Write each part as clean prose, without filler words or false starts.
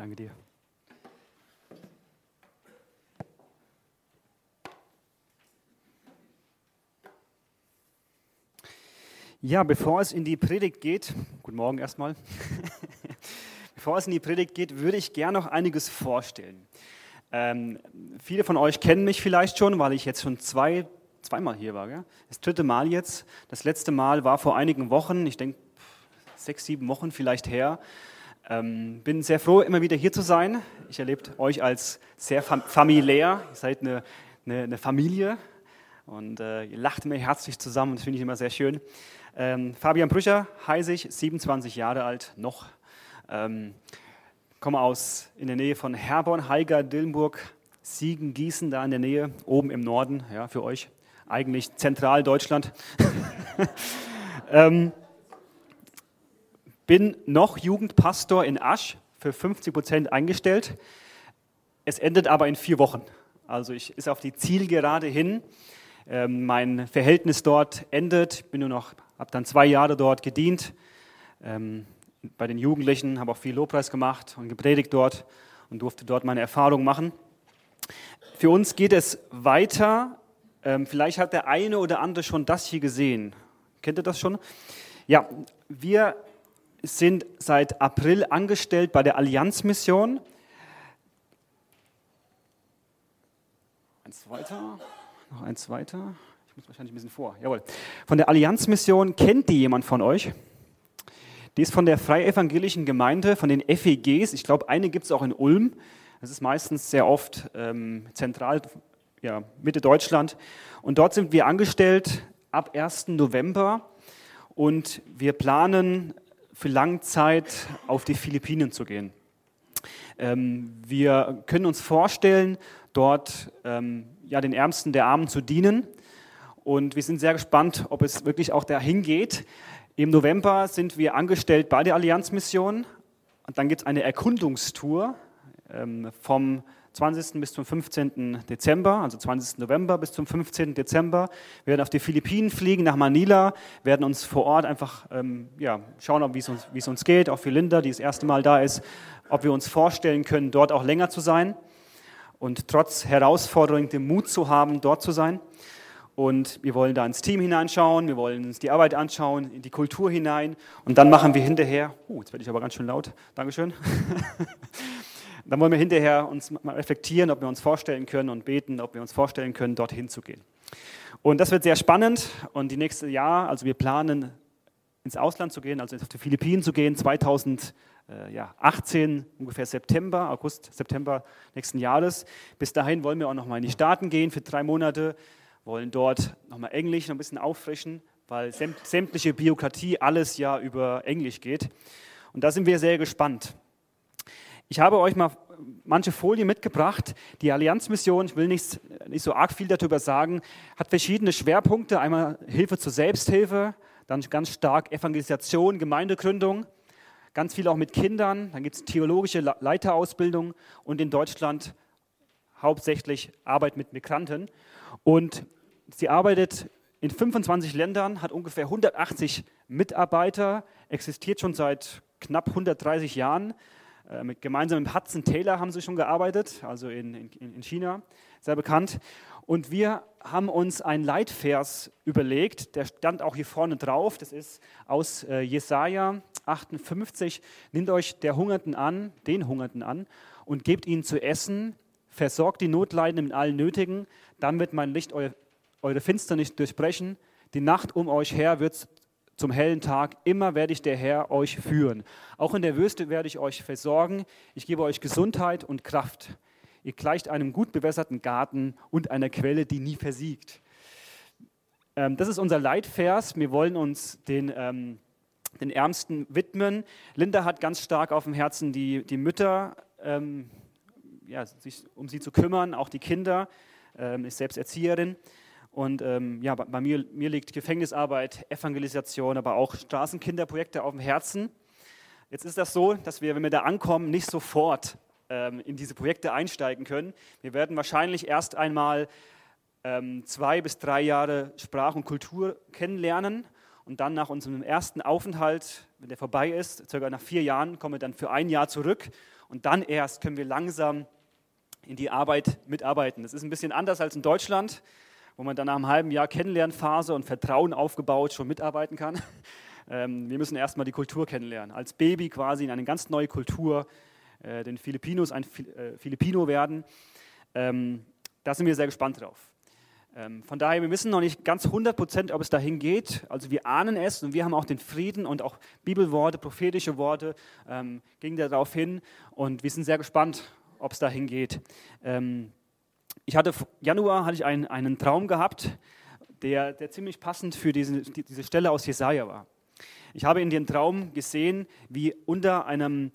Danke dir. Ja, bevor es in die Predigt geht, guten Morgen erstmal, bevor es in die Predigt geht, würde ich gerne noch einiges vorstellen. Viele von euch kennen mich vielleicht schon, weil ich jetzt schon zweimal hier war. Gell? Das dritte Mal jetzt. Das letzte Mal war vor einigen Wochen, ich denke 6, 7 Wochen vielleicht her. Bin sehr froh, immer wieder hier zu sein. Ich erlebe euch als sehr familiär. Ihr seid eine Familie und ihr lacht immer herzlich zusammen. Das finde ich immer sehr schön. Fabian Brücher heiße ich, 27 Jahre alt noch. Komme aus in der Nähe von Herborn, Haiger, Dillenburg, Siegen, Gießen, da in der Nähe, oben im Norden, ja, für euch eigentlich Zentraldeutschland. Bin noch Jugendpastor in Asch, für 50% eingestellt. Es endet aber in 4 Wochen. Also ich ist auf die Zielgerade hin. Mein Verhältnis dort endet. Ich habe dann 2 Jahre dort gedient. Bei den Jugendlichen, habe auch viel Lobpreis gemacht und gepredigt dort und durfte dort meine Erfahrungen machen. Für uns geht es weiter. Vielleicht hat der eine oder andere schon das hier gesehen. Kennt ihr das schon? Ja, wir sind seit April angestellt bei der Allianzmission. Noch eins weiter. Ich muss wahrscheinlich ein bisschen vor. Jawohl. Von der Allianzmission, kennt die jemand von euch? Die ist von der Freievangelischen Gemeinde, von den FEGs. Ich glaube, eine gibt es auch in Ulm. Das ist meistens sehr oft zentral, ja, Mitte Deutschland. Und dort sind wir angestellt ab 1. November. Und wir planen für lange Zeit auf die Philippinen zu gehen. Wir können uns vorstellen, dort den Ärmsten der Armen zu dienen. Und wir sind sehr gespannt, ob es wirklich auch dahin geht. Im November sind wir angestellt bei der Allianzmission. Und dann gibt es eine Erkundungstour vom 20. bis zum 15. Dezember, also 20. November bis zum 15. Dezember. Wir werden auf die Philippinen fliegen, nach Manila, werden uns vor Ort einfach schauen, wie es uns geht, auch für Linda, die das erste Mal da ist, ob wir uns vorstellen können, dort auch länger zu sein und trotz Herausforderungen den Mut zu haben, dort zu sein. Und wir wollen da ins Team hineinschauen, wir wollen uns die Arbeit anschauen, in die Kultur hinein und dann machen wir hinterher, jetzt werde ich aber ganz schön laut, Dankeschön. Dann wollen wir hinterher uns mal reflektieren, ob wir uns vorstellen können und beten, ob wir uns vorstellen können, dorthin zu gehen. Und das wird sehr spannend und die nächste Jahr, also wir planen ins Ausland zu gehen, also auf die Philippinen zu gehen, 2018, ungefähr August, September nächsten Jahres. Bis dahin wollen wir auch nochmal in die Staaten gehen für 3 Monate, wollen dort nochmal Englisch noch ein bisschen auffrischen, weil sämtliche Bürokratie alles ja über Englisch geht. Und da sind wir sehr gespannt. Ich habe euch mal manche Folien mitgebracht. Die Allianzmission, ich will nicht so arg viel darüber sagen, hat verschiedene Schwerpunkte. Einmal Hilfe zur Selbsthilfe, dann ganz stark Evangelisation, Gemeindegründung, ganz viel auch mit Kindern. Dann gibt es theologische Leiterausbildung und in Deutschland hauptsächlich Arbeit mit Migranten. Und sie arbeitet in 25 Ländern, hat ungefähr 180 Mitarbeiter, existiert schon seit knapp 130 Jahren. Gemeinsam mit Hudson Taylor haben sie schon gearbeitet, also in China, sehr bekannt. Und wir haben uns einen Leitvers überlegt, der stand auch hier vorne drauf, das ist aus Jesaja 58. Nehmt euch den Hungernden an und gebt ihnen zu essen, versorgt die Notleidenden mit allen Nötigen, dann wird mein Licht eure Finsternis durchbrechen, die Nacht um euch her wird zum hellen Tag, immer werde ich der Herr euch führen. Auch in der Wüste werde ich euch versorgen. Ich gebe euch Gesundheit und Kraft. Ihr gleicht einem gut bewässerten Garten und einer Quelle, die nie versiegt. Das ist unser Leitvers. Wir wollen uns den Ärmsten widmen. Linda hat ganz stark auf dem Herzen die Mütter, sich um sie zu kümmern, auch die Kinder, ist selbst Erzieherin. Und bei mir liegt Gefängnisarbeit, Evangelisation, aber auch Straßenkinderprojekte auf dem Herzen. Jetzt ist das so, dass wir, wenn wir da ankommen, nicht sofort in diese Projekte einsteigen können. Wir werden wahrscheinlich erst einmal 2 bis 3 Jahre Sprach und Kultur kennenlernen und dann nach unserem ersten Aufenthalt, wenn der vorbei ist, circa nach 4 Jahren, kommen wir dann für 1 Jahr zurück und dann erst können wir langsam in die Arbeit mitarbeiten. Das ist ein bisschen anders als in Deutschland, wo man dann nach einem halben Jahr Kennenlernphase und Vertrauen aufgebaut schon mitarbeiten kann. Wir müssen erstmal die Kultur kennenlernen. Als Baby quasi in eine ganz neue Kultur, den Filipinos ein Filipino werden. Da sind wir sehr gespannt drauf. Von daher, wir wissen noch nicht ganz 100%, ob es dahin geht. Also wir ahnen es und wir haben auch den Frieden und auch Bibelworte, prophetische Worte gingen darauf hin und wir sind sehr gespannt, ob es dahin geht. Januar hatte ich einen Traum gehabt, der ziemlich passend für diese Stelle aus Jesaja war. Ich habe in dem Traum gesehen, wie unter einer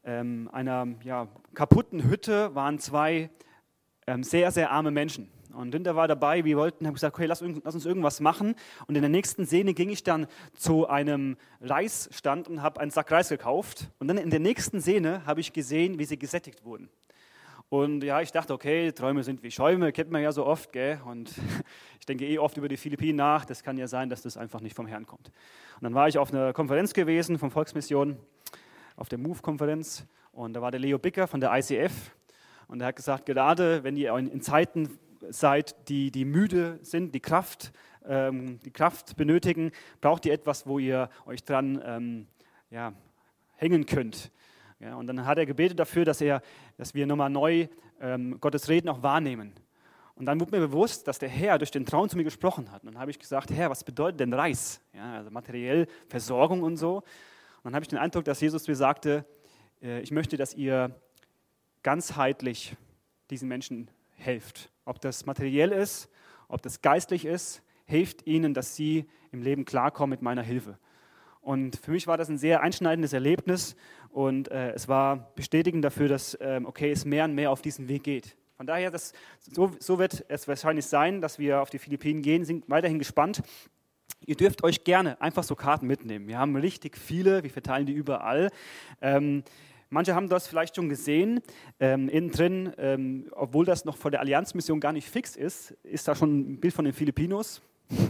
kaputten Hütte waren zwei sehr, sehr arme Menschen. Und Linda war dabei, haben gesagt, okay, lass uns irgendwas machen. Und in der nächsten Szene ging ich dann zu einem Reisstand und habe einen Sack Reis gekauft. Und dann in der nächsten Szene habe ich gesehen, wie sie gesättigt wurden. Und ja, ich dachte, okay, Träume sind wie Schäume, kennt man ja so oft, gell? Und ich denke oft über die Philippinen nach. Das kann ja sein, dass das einfach nicht vom Herrn kommt. Und dann war ich auf einer Konferenz gewesen von Volksmission, auf der MOVE-Konferenz. Und da war der Leo Bicker von der ICF. Und er hat gesagt, gerade wenn ihr in Zeiten seid, die müde sind, die Kraft benötigen, braucht ihr etwas, wo ihr euch dran hängen könnt. Ja, und dann hat er gebetet dafür, dass wir nochmal neu Gottes Reden auch wahrnehmen. Und dann wurde mir bewusst, dass der Herr durch den Traum zu mir gesprochen hat. Und dann habe ich gesagt, Herr, was bedeutet denn Reis? Ja, also materiell Versorgung und so. Und dann habe ich den Eindruck, dass Jesus mir sagte, ich möchte, dass ihr ganzheitlich diesen Menschen helft. Ob das materiell ist, ob das geistlich ist, hilft ihnen, dass sie im Leben klarkommen mit meiner Hilfe. Und für mich war das ein sehr einschneidendes Erlebnis und es war bestätigend dafür, dass es mehr und mehr auf diesen Weg geht. Von daher, so wird es wahrscheinlich sein, dass wir auf die Philippinen gehen, sind weiterhin gespannt. Ihr dürft euch gerne einfach so Karten mitnehmen. Wir haben richtig viele, wir verteilen die überall. Manche haben das vielleicht schon gesehen. Innen drin, obwohl das noch vor der Allianzmission gar nicht fix ist, ist da schon ein Bild von den Filipinos.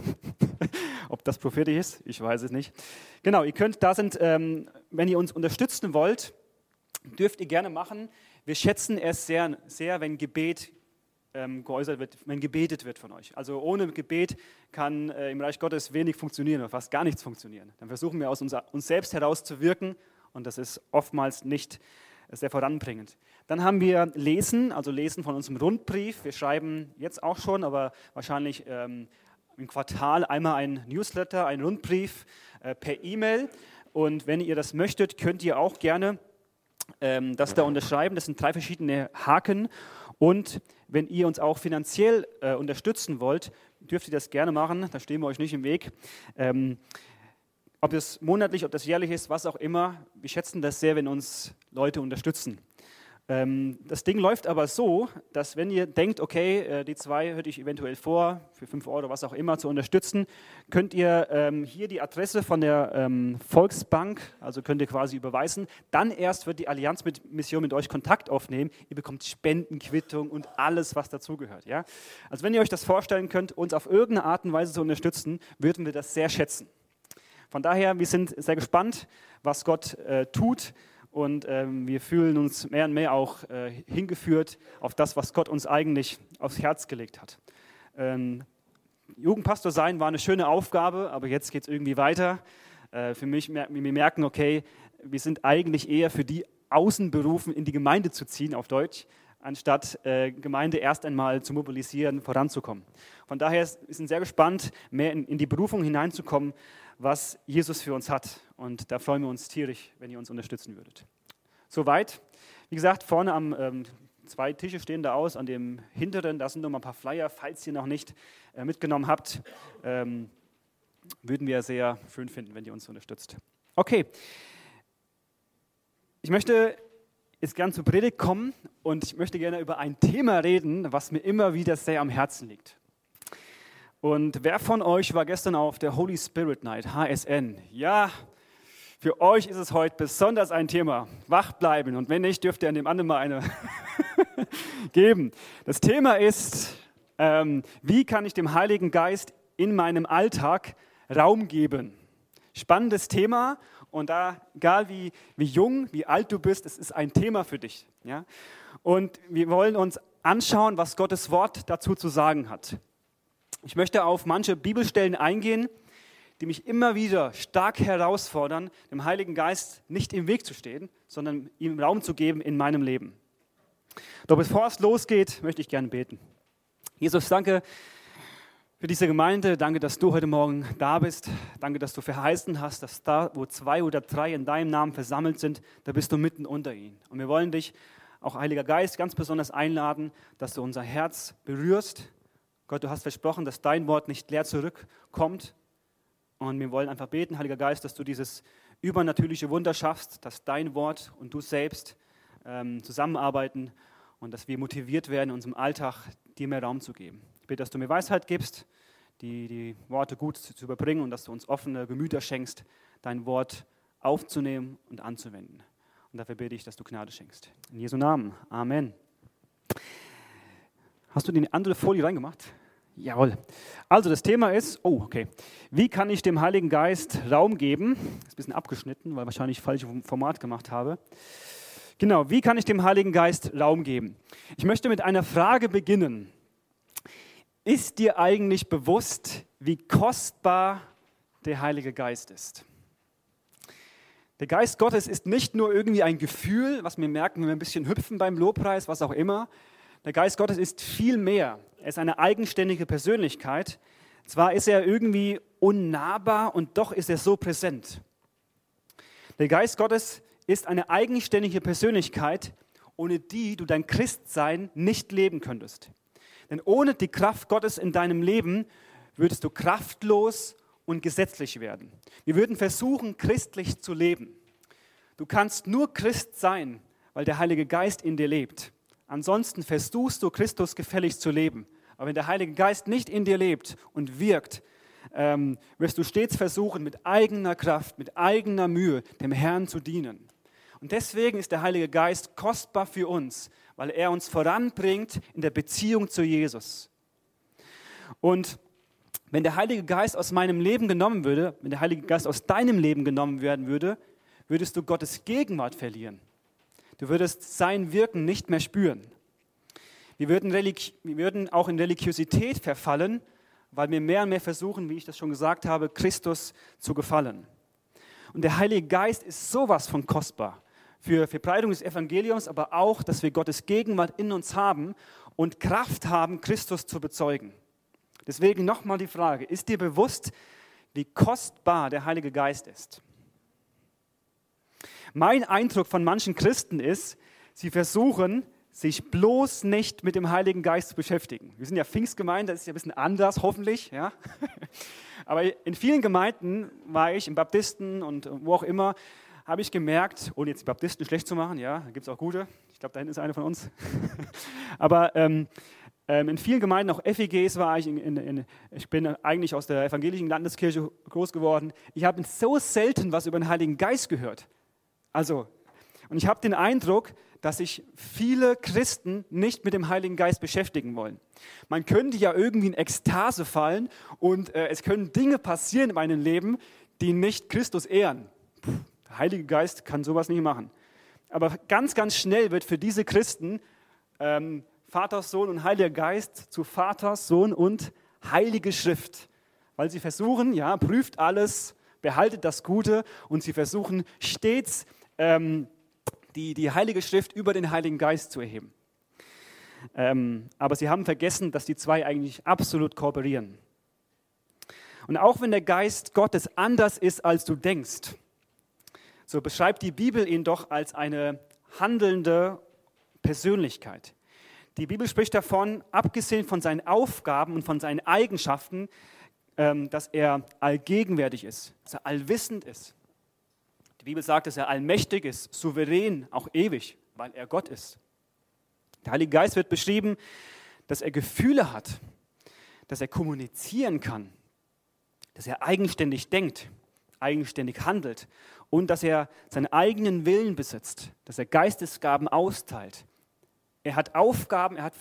Ob das prophetisch ist, ich weiß es nicht. Genau, wenn ihr uns unterstützen wollt, dürft ihr gerne machen. Wir schätzen es sehr, sehr, wenn Gebet geäußert wird, wenn gebetet wird von euch. Also ohne Gebet kann im Reich Gottes wenig funktionieren oder fast gar nichts funktionieren. Dann versuchen wir aus uns selbst heraus zu wirken und das ist oftmals nicht sehr voranbringend. Dann haben wir Lesen von unserem Rundbrief. Wir schreiben jetzt auch schon, aber wahrscheinlich im Quartal einmal ein Newsletter, einen Rundbrief per E-Mail. Und wenn ihr das möchtet, könnt ihr auch gerne das da unterschreiben. Das sind 3 verschiedene Haken. Und wenn ihr uns auch finanziell unterstützen wollt, dürft ihr das gerne machen. Da stehen wir euch nicht im Weg. Ob das monatlich, ob das jährlich ist, was auch immer. Wir schätzen das sehr, wenn uns Leute unterstützen. Das Ding läuft aber so, dass wenn ihr denkt, okay, die 2 hätte ich eventuell vor, für 5 € was auch immer zu unterstützen, könnt ihr hier die Adresse von der Volksbank, also könnt ihr quasi überweisen, dann erst wird die Allianzmission mit euch Kontakt aufnehmen, ihr bekommt Spendenquittung und alles, was dazugehört. Ja? Also wenn ihr euch das vorstellen könnt, uns auf irgendeine Art und Weise zu unterstützen, würden wir das sehr schätzen. Von daher, wir sind sehr gespannt, was Gott tut. Und wir fühlen uns mehr und mehr auch hingeführt auf das, was Gott uns eigentlich aufs Herz gelegt hat. Jugendpastor sein war eine schöne Aufgabe, aber jetzt geht es irgendwie weiter. Für mich, wir merken, okay, wir sind eigentlich eher für die außen berufen, in die Gemeinde zu ziehen, auf Deutsch, anstatt Gemeinde erst einmal zu mobilisieren, voranzukommen. Von daher sind wir sehr gespannt, mehr in die Berufung hineinzukommen, was Jesus für uns hat. Und da freuen wir uns tierisch, wenn ihr uns unterstützen würdet. Soweit. Wie gesagt, vorne 2 Tische stehen da aus, an dem hinteren, da sind noch mal ein paar Flyer, falls ihr noch nicht mitgenommen habt. Würden wir sehr schön finden, wenn ihr uns unterstützt. Okay. Ich möchte jetzt gerne zur Predigt kommen und ich möchte gerne über ein Thema reden, was mir immer wieder sehr am Herzen liegt. Und wer von euch war gestern auf der Holy Spirit Night, HSN? Ja, für euch ist es heute besonders ein Thema. Wach bleiben und wenn nicht, dürft ihr an dem anderen mal eine geben. Das Thema ist, wie kann ich dem Heiligen Geist in meinem Alltag Raum geben? Spannendes Thema Und da, egal wie jung, wie alt du bist, es ist ein Thema für dich. Ja? Und wir wollen uns anschauen, was Gottes Wort dazu zu sagen hat. Ich möchte auf manche Bibelstellen eingehen, die mich immer wieder stark herausfordern, dem Heiligen Geist nicht im Weg zu stehen, sondern ihm Raum zu geben in meinem Leben. Doch bevor es losgeht, möchte ich gerne beten. Jesus, danke für diese Gemeinde. Danke, dass du heute Morgen da bist. Danke, dass du verheißen hast, dass da, wo 2 oder 3 in deinem Namen versammelt sind, da bist du mitten unter ihnen. Und wir wollen dich, auch Heiliger Geist, ganz besonders einladen, dass du unser Herz berührst. Gott, du hast versprochen, dass dein Wort nicht leer zurückkommt. Und wir wollen einfach beten, Heiliger Geist, dass du dieses übernatürliche Wunder schaffst, dass dein Wort und du selbst zusammenarbeiten und dass wir motiviert werden, in unserem Alltag dir mehr Raum zu geben. Ich bitte, dass du mir Weisheit gibst, die Worte gut zu überbringen und dass du uns offene Gemüter schenkst, dein Wort aufzunehmen und anzuwenden. Und dafür bitte ich, dass du Gnade schenkst. In Jesu Namen. Amen. Hast du die andere Folie reingemacht? Jawohl. Also das Thema ist, wie kann ich dem Heiligen Geist Raum geben? Das ist ein bisschen abgeschnitten, weil ich wahrscheinlich falsches Format gemacht habe. Genau, wie kann ich dem Heiligen Geist Raum geben? Ich möchte mit einer Frage beginnen. Ist dir eigentlich bewusst, wie kostbar der Heilige Geist ist? Der Geist Gottes ist nicht nur irgendwie ein Gefühl, was wir merken, wenn wir ein bisschen hüpfen beim Lobpreis, was auch immer. Der Geist Gottes ist viel mehr. Er ist eine eigenständige Persönlichkeit. Zwar ist er irgendwie unnahbar und doch ist er so präsent. Der Geist Gottes ist eine eigenständige Persönlichkeit, ohne die du dein Christsein nicht leben könntest. Denn ohne die Kraft Gottes in deinem Leben würdest du kraftlos und gesetzlich werden. Wir würden versuchen, christlich zu leben. Du kannst nur Christ sein, weil der Heilige Geist in dir lebt. Ansonsten versuchst du, Christus gefällig zu leben. Aber wenn der Heilige Geist nicht in dir lebt und wirkt, wirst du stets versuchen, mit eigener Kraft, mit eigener Mühe dem Herrn zu dienen. Und deswegen ist der Heilige Geist kostbar für uns, weil er uns voranbringt in der Beziehung zu Jesus. Und wenn der Heilige Geist aus meinem Leben genommen würde, wenn der Heilige Geist aus deinem Leben genommen werden würde, würdest du Gottes Gegenwart verlieren. Du würdest sein Wirken nicht mehr spüren. Wir würden auch in Religiosität verfallen, weil wir mehr und mehr versuchen, wie ich das schon gesagt habe, Christus zu gefallen. Und der Heilige Geist ist sowas von kostbar für Verbreitung des Evangeliums, aber auch, dass wir Gottes Gegenwart in uns haben und Kraft haben, Christus zu bezeugen. Deswegen nochmal die Frage, ist dir bewusst, wie kostbar der Heilige Geist ist? Mein Eindruck von manchen Christen ist, sie versuchen, sich bloß nicht mit dem Heiligen Geist zu beschäftigen. Wir sind ja Pfingstgemeinde, das ist ja ein bisschen anders, hoffentlich. Ja? Aber in vielen Gemeinden war ich, in Baptisten und wo auch immer, habe ich gemerkt, ohne jetzt die Baptisten schlecht zu machen, ja, da gibt es auch gute, ich glaube, da hinten ist einer von uns. Aber in vielen Gemeinden, auch FEGs war ich, ich bin eigentlich aus der evangelischen Landeskirche groß geworden. Ich habe so selten was über den Heiligen Geist gehört. Und ich habe den Eindruck, dass sich viele Christen nicht mit dem Heiligen Geist beschäftigen wollen. Man könnte ja irgendwie in Ekstase fallen und es können Dinge passieren in meinem Leben, die nicht Christus ehren. Der Heilige Geist kann sowas nicht machen. Aber ganz, ganz schnell wird für diese Christen Vater, Sohn und Heiliger Geist zu Vater, Sohn und Heilige Schrift. Weil sie versuchen, ja, prüft alles, behaltet das Gute und sie versuchen stets die Heilige Schrift über den Heiligen Geist zu erheben. Aber sie haben vergessen, dass die zwei eigentlich absolut kooperieren. Und auch wenn der Geist Gottes anders ist, als du denkst, so beschreibt die Bibel ihn doch als eine handelnde Persönlichkeit. Die Bibel spricht davon, abgesehen von seinen Aufgaben und von seinen Eigenschaften, dass er allgegenwärtig ist, dass er allwissend ist. Die Bibel sagt, dass er allmächtig ist, souverän, auch ewig, weil er Gott ist. Der Heilige Geist wird beschrieben, dass er Gefühle hat, dass er kommunizieren kann, dass er eigenständig denkt, eigenständig handelt und dass er seinen eigenen Willen besitzt, dass er Geistesgaben austeilt. Er hat Aufgaben, er hat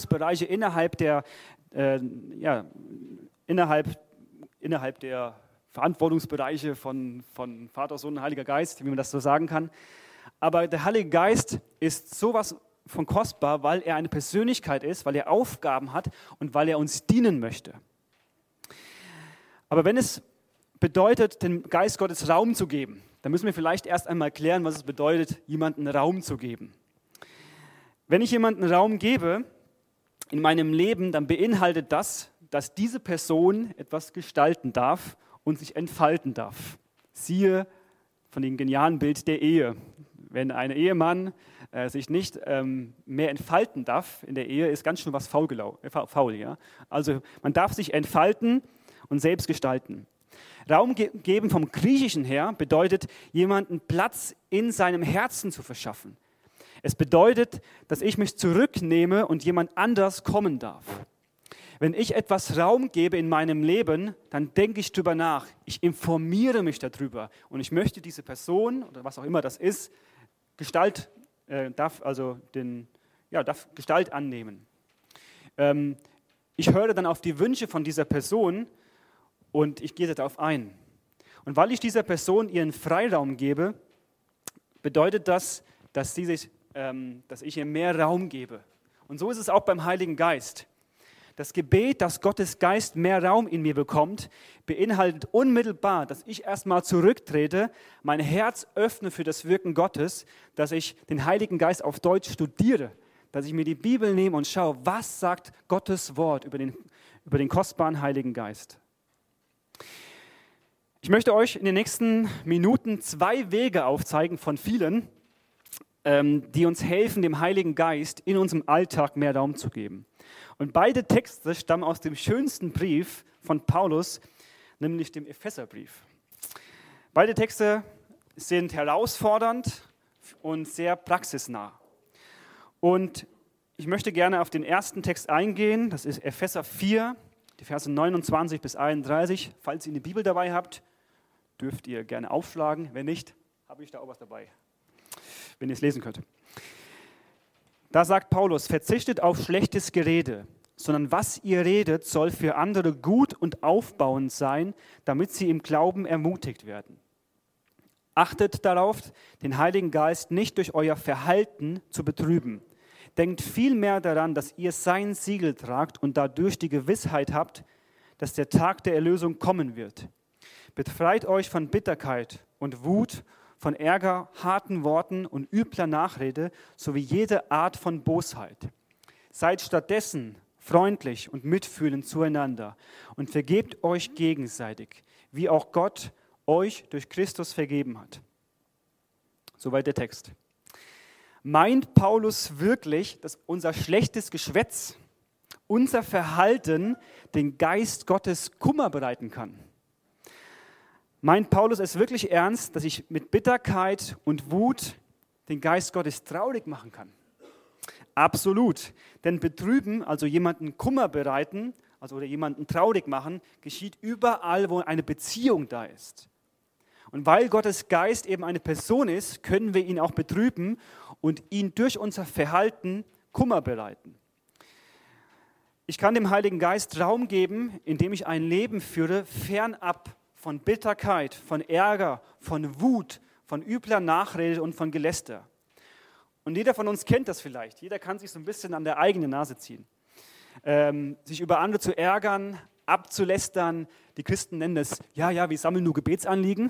Verantwortungsbereiche innerhalb der Verantwortungsbereiche von Vater, Sohn und Heiliger Geist, wie man das so sagen kann. Aber der Heilige Geist ist sowas von kostbar, weil er eine Persönlichkeit ist, weil er Aufgaben hat und weil er uns dienen möchte. Aber wenn es bedeutet, dem Geist Gottes Raum zu geben, dann müssen wir vielleicht erst einmal klären, was es bedeutet, jemandem Raum zu geben. Wenn ich jemandem Raum gebe in meinem Leben, dann beinhaltet das, dass diese Person etwas gestalten darf und sich entfalten darf. Siehe von dem genialen Bild der Ehe. Wenn ein Ehemann sich nicht mehr entfalten darf in der Ehe, ist ganz schön was faul. Ja? Also man darf sich entfalten und selbst gestalten. Raum geben vom Griechischen her bedeutet, jemanden Platz in seinem Herzen zu verschaffen. Es bedeutet, dass ich mich zurücknehme und jemand anders kommen darf. Wenn ich etwas Raum gebe in meinem Leben, dann denke ich darüber nach. Ich informiere mich darüber und ich möchte diese Person oder was auch immer das ist, darf Gestalt annehmen. Ich höre dann auf die Wünsche von dieser Person und ich gehe darauf ein. Und weil ich dieser Person ihren Freiraum gebe, bedeutet das, dass ich ihr mehr Raum gebe. Und so ist es auch beim Heiligen Geist. Das Gebet, dass Gottes Geist mehr Raum in mir bekommt, beinhaltet unmittelbar, dass ich erstmal zurücktrete, mein Herz öffne für das Wirken Gottes, dass ich den Heiligen Geist auf Deutsch studiere, dass ich mir die Bibel nehme und schaue, was sagt Gottes Wort über den kostbaren Heiligen Geist. Ich möchte euch in den nächsten Minuten 2 Wege aufzeigen von vielen, die uns helfen, dem Heiligen Geist in unserem Alltag mehr Raum zu geben. Und beide Texte stammen aus dem schönsten Brief von Paulus, nämlich dem Epheserbrief. Beide Texte sind herausfordernd und sehr praxisnah. Und ich möchte gerne auf den ersten Text eingehen, das ist Epheser 4, die Verse 29 bis 31. Falls ihr eine Bibel dabei habt, dürft ihr gerne aufschlagen. Wenn nicht, habe ich da auch was dabei, wenn ihr es lesen könnt. Da sagt Paulus, verzichtet auf schlechtes Gerede, sondern was ihr redet, soll für andere gut und aufbauend sein, damit sie im Glauben ermutigt werden. Achtet darauf, den Heiligen Geist nicht durch euer Verhalten zu betrüben. Denkt vielmehr daran, dass ihr sein Siegel tragt und dadurch die Gewissheit habt, dass der Tag der Erlösung kommen wird. Befreit euch von Bitterkeit und Wut, von Ärger, harten Worten und übler Nachrede sowie jede Art von Bosheit. Seid stattdessen freundlich und mitfühlend zueinander und vergebt euch gegenseitig, wie auch Gott euch durch Christus vergeben hat. Soweit der Text. Meint Paulus wirklich, dass unser schlechtes Geschwätz, unser Verhalten den Geist Gottes Kummer bereiten kann? Meint Paulus es wirklich ernst, dass ich mit Bitterkeit und Wut den Geist Gottes traurig machen kann? Absolut. Denn betrüben, also jemanden Kummer bereiten, oder jemanden traurig machen, geschieht überall, wo eine Beziehung da ist. Und weil Gottes Geist eben eine Person ist, können wir ihn auch betrüben und ihn durch unser Verhalten Kummer bereiten. Ich kann dem Heiligen Geist Raum geben, indem ich ein Leben führe, fernab von Bitterkeit, von Ärger, von Wut, von übler Nachrede und von Geläster. Und jeder von uns kennt das vielleicht. Jeder kann sich so ein bisschen an der eigenen Nase ziehen. Sich über andere zu ärgern, abzulästern. Die Christen nennen das, wir sammeln nur Gebetsanliegen.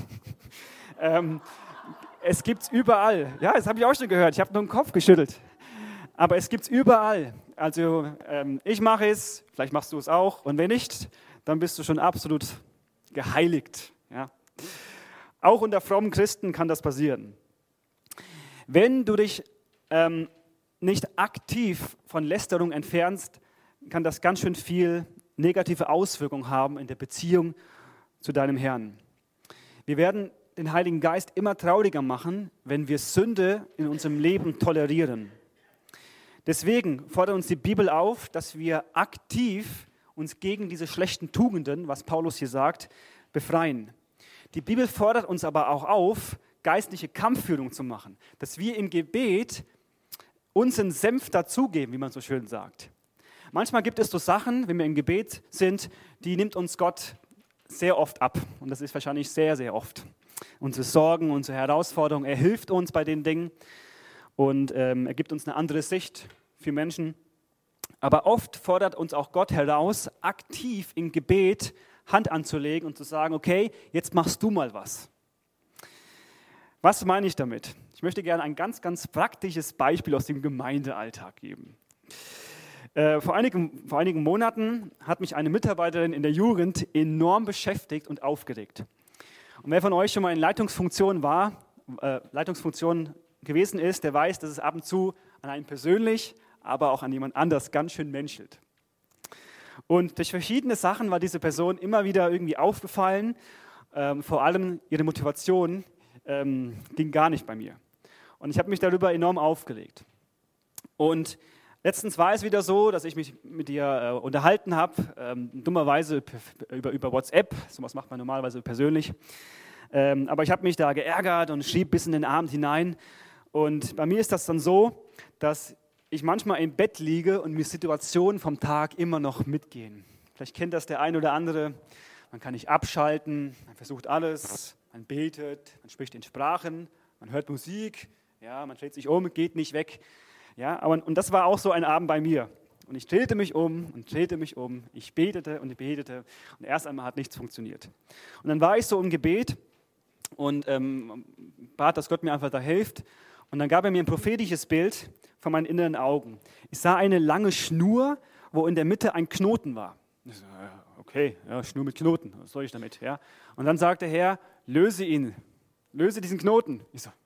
Es gibt es überall. Ja, das habe ich auch schon gehört. Ich habe nur den Kopf geschüttelt. Aber es gibt es überall. Also ich mache es, vielleicht machst du es auch. Und wenn nicht, dann bist du schon absolut geheiligt. Ja. Auch unter frommen Christen kann das passieren. Wenn du dich nicht aktiv von Lästerung entfernst, kann das ganz schön viel negative Auswirkungen haben in der Beziehung zu deinem Herrn. Wir werden den Heiligen Geist immer trauriger machen, wenn wir Sünde in unserem Leben tolerieren. Deswegen fordert uns die Bibel auf, dass wir aktiv uns gegen diese schlechten Tugenden, was Paulus hier sagt, befreien. Die Bibel fordert uns aber auch auf, geistliche Kampfführung zu machen, dass wir im Gebet unseren Senf dazugeben, wie man so schön sagt. Manchmal gibt es so Sachen, wenn wir im Gebet sind, die nimmt uns Gott sehr oft ab. Und das ist wahrscheinlich sehr, sehr oft. Unsere Sorgen, unsere Herausforderungen. Er hilft uns bei den Dingen und er gibt uns eine andere Sicht für Menschen. Aber oft fordert uns auch Gott heraus, aktiv im Gebet Hand anzulegen und zu sagen, okay, jetzt machst du mal was. Was meine ich damit? Ich möchte gerne ein ganz, ganz praktisches Beispiel aus dem Gemeindealltag geben. Vor einigen Monaten hat mich eine Mitarbeiterin in der Jugend enorm beschäftigt und aufgeregt. Und wer von euch schon mal in Leitungsfunktion gewesen ist, der weiß, dass es ab und zu an einen persönlich, aber auch an jemand anders ganz schön menschelt. Und durch verschiedene Sachen war diese Person immer wieder irgendwie aufgefallen. Vor allem ihre Motivation ging gar nicht bei mir. Und ich habe mich darüber enorm aufgeregt. Und letztens war es wieder so, dass ich mich mit ihr unterhalten habe, dummerweise über WhatsApp. Sowas macht man normalerweise persönlich. Aber ich habe mich da geärgert und schrieb bis in den Abend hinein. Und bei mir ist das dann so, dass ich manchmal im Bett liege und mir Situationen vom Tag immer noch mitgehen. Vielleicht kennt das der eine oder andere. Man kann nicht abschalten, man versucht alles, man betet, man spricht in Sprachen, man hört Musik, ja, man dreht sich um, geht nicht weg. Ja, und das war auch so ein Abend bei mir. Und ich drehte mich um und drehte mich um. Ich betete und erst einmal hat nichts funktioniert. Und dann war ich so im Gebet und bat, dass Gott mir einfach da hilft. Und dann gab er mir ein prophetisches Bild von meinen inneren Augen. Ich sah eine lange Schnur, wo in der Mitte ein Knoten war. Ich so, okay, ja, Schnur mit Knoten, was soll ich damit? Ja? Und dann sagte der Herr, löse diesen Knoten. Ich so,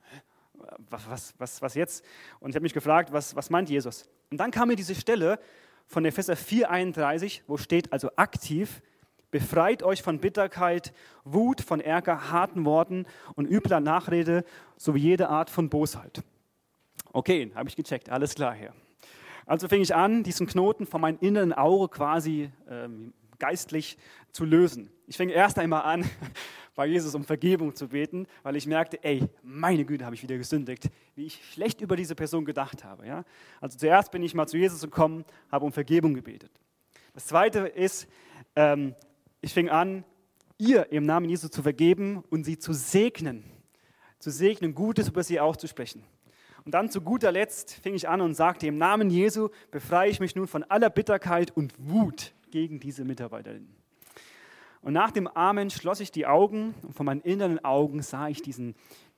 was jetzt? Und ich habe mich gefragt, was meint Jesus? Und dann kam mir diese Stelle von Epheser 4,31, wo steht also aktiv, befreit euch von Bitterkeit, Wut, von Ärger, harten Worten und übler Nachrede sowie jede Art von Bosheit. Okay, habe ich gecheckt, alles klar hier. Also fing ich an, diesen Knoten von meinem inneren Auge quasi geistlich zu lösen. Ich fing erst einmal an, bei Jesus um Vergebung zu beten, weil ich merkte, ey, meine Güte, habe ich wieder gesündigt, wie ich schlecht über diese Person gedacht habe. Ja? Also zuerst bin ich mal zu Jesus gekommen, habe um Vergebung gebetet. Das Zweite ist, ich fing an, ihr im Namen Jesu zu vergeben und sie zu segnen, Gutes über sie auszusprechen. Und dann zu guter Letzt fing ich an und sagte, im Namen Jesu befreie ich mich nun von aller Bitterkeit und Wut gegen diese Mitarbeiterin. Und nach dem Amen schloss ich die Augen und von meinen inneren Augen sah ich diese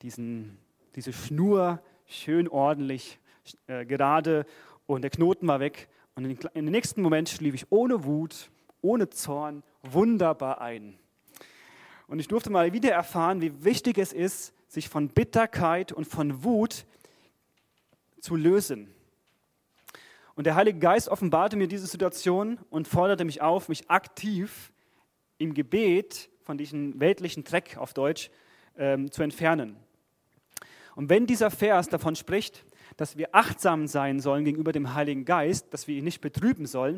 Schnur schön ordentlich gerade und der Knoten war weg. Und im nächsten Moment schlief ich ohne Wut, ohne Zorn, wunderbar ein. Und ich durfte mal wieder erfahren, wie wichtig es ist, sich von Bitterkeit und von Wut zu lösen. Und der Heilige Geist offenbarte mir diese Situation und forderte mich auf, mich aktiv im Gebet von diesem weltlichen Dreck auf Deutsch zu entfernen. Und wenn dieser Vers davon spricht, dass wir achtsam sein sollen gegenüber dem Heiligen Geist, dass wir ihn nicht betrüben sollen,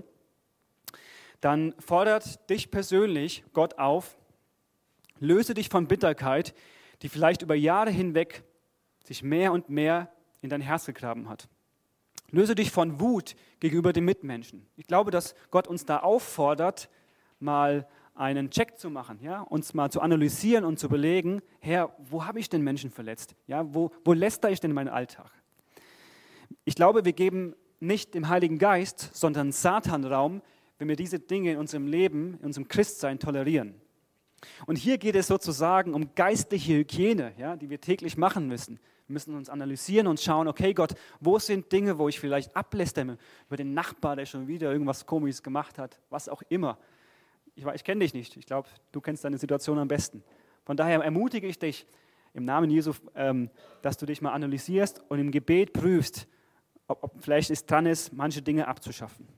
dann fordert dich persönlich Gott auf, löse dich von Bitterkeit, die vielleicht über Jahre hinweg sich mehr und mehr in dein Herz gegraben hat. Löse dich von Wut gegenüber den Mitmenschen. Ich glaube, dass Gott uns da auffordert, mal einen Check zu machen, ja? Uns mal zu analysieren und zu belegen, Herr, wo habe ich denn Menschen verletzt? Ja? Wo lästere ich denn meinen Alltag? Ich glaube, wir geben nicht dem Heiligen Geist, sondern Satan Raum, wenn wir diese Dinge in unserem Leben, in unserem Christsein tolerieren. Und hier geht es sozusagen um geistliche Hygiene, ja, die wir täglich machen müssen. Wir müssen uns analysieren und schauen, okay Gott, wo sind Dinge, wo ich vielleicht ablästere über den Nachbar, der schon wieder irgendwas Komisches gemacht hat, was auch immer. Ich kenne dich nicht, ich glaube, du kennst deine Situation am besten. Von daher ermutige ich dich im Namen Jesu, dass du dich mal analysierst und im Gebet prüfst, ob vielleicht es dran ist, manche Dinge abzuschaffen.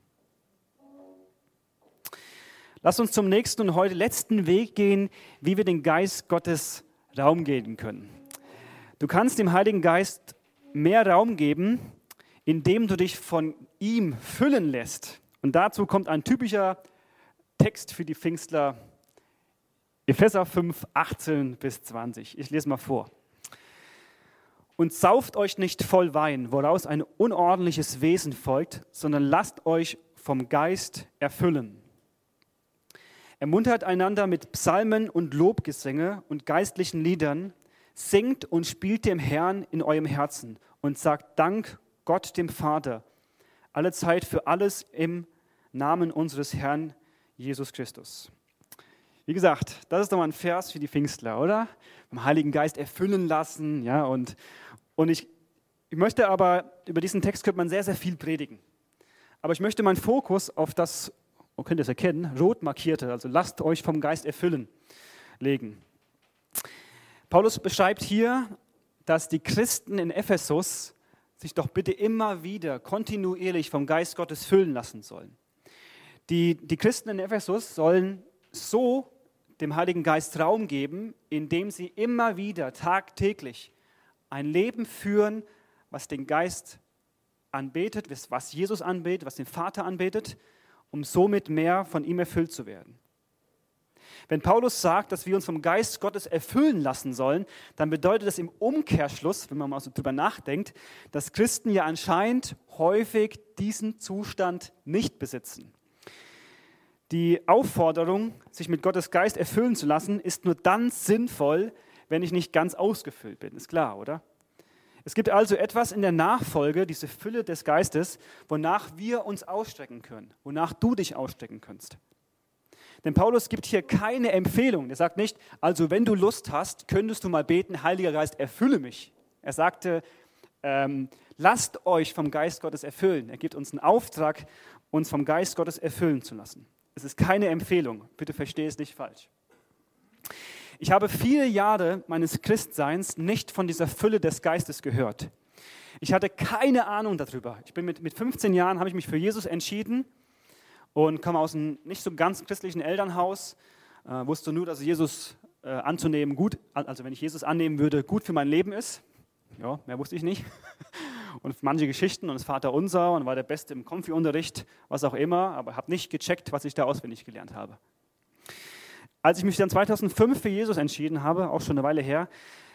Lass uns zum nächsten und heute letzten Weg gehen, wie wir den Geist Gottes Raum geben können. Du kannst dem Heiligen Geist mehr Raum geben, indem du dich von ihm füllen lässt. Und dazu kommt ein typischer Text für die Pfingstler, Epheser 5, 18 bis 20. Ich lese mal vor. Und sauft euch nicht voll Wein, woraus ein unordentliches Wesen folgt, sondern lasst euch vom Geist erfüllen. Ermuntert einander mit Psalmen und Lobgesänge und geistlichen Liedern, singt und spielt dem Herrn in eurem Herzen und sagt Dank Gott dem Vater, alle Zeit für alles im Namen unseres Herrn Jesus Christus. Wie gesagt, das ist doch mal ein Vers für die Pfingstler, oder? Vom Heiligen Geist erfüllen lassen, ja, und ich möchte aber, über diesen Text könnte man sehr, sehr viel predigen. Aber ich möchte meinen Fokus auf das, ihr könnt es erkennen, rot markierte, also lasst euch vom Geist erfüllen, legen. Paulus beschreibt hier, dass die Christen in Ephesus sich doch bitte immer wieder kontinuierlich vom Geist Gottes füllen lassen sollen. Die Christen in Ephesus sollen so dem Heiligen Geist Raum geben, indem sie immer wieder tagtäglich ein Leben führen, was den Geist anbetet, was Jesus anbetet, was den Vater anbetet, um somit mehr von ihm erfüllt zu werden. Wenn Paulus sagt, dass wir uns vom Geist Gottes erfüllen lassen sollen, dann bedeutet das im Umkehrschluss, wenn man mal so drüber nachdenkt, dass Christen ja anscheinend häufig diesen Zustand nicht besitzen. Die Aufforderung, sich mit Gottes Geist erfüllen zu lassen, ist nur dann sinnvoll, wenn ich nicht ganz ausgefüllt bin. Ist klar, oder? Es gibt also etwas in der Nachfolge, diese Fülle des Geistes, wonach wir uns ausstrecken können, wonach du dich ausstrecken kannst. Denn Paulus gibt hier keine Empfehlung. Er sagt nicht, also wenn du Lust hast, könntest du mal beten, Heiliger Geist, erfülle mich. Er sagte, lasst euch vom Geist Gottes erfüllen. Er gibt uns einen Auftrag, uns vom Geist Gottes erfüllen zu lassen. Es ist keine Empfehlung, bitte verstehe es nicht falsch. Ich habe viele Jahre meines Christseins nicht von dieser Fülle des Geistes gehört. Ich hatte keine Ahnung darüber. Ich bin mit 15 Jahren, habe ich mich für Jesus entschieden und komme aus einem nicht so ganz christlichen Elternhaus. Wusste nur, dass Jesus anzunehmen gut, also wenn ich Jesus annehmen würde, gut für mein Leben ist. Ja, mehr wusste ich nicht. Und manche Geschichten und das Vaterunser und war der Beste im Konfi-Unterricht, was auch immer, aber habe nicht gecheckt, was ich da auswendig gelernt habe. Als ich mich dann 2005 für Jesus entschieden habe, auch schon eine Weile her,